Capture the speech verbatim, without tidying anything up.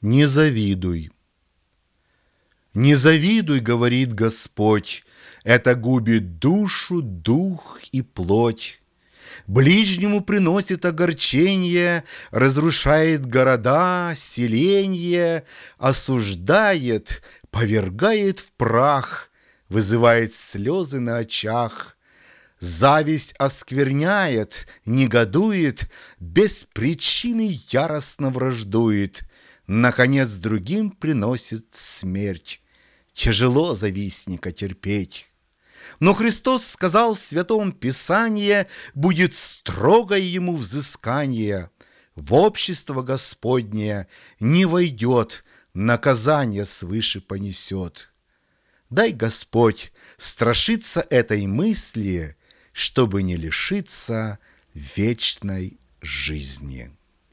Не завидуй. Не завидуй, говорит Господь, это губит душу, дух и плоть. Ближнему приносит огорчение, разрушает города, селенья, осуждает, повергает в прах, вызывает слезы на очах. Зависть оскверняет, негодует, без причины яростно враждует, наконец другим приносит смерть. Тяжело завистника терпеть. Но Христос сказал в Святом Писании, будет строгое ему взыскание. В общество Господнее не войдет, наказание свыше понесет. Дай, Господь, страшиться этой мысли, чтобы не лишиться вечной жизни.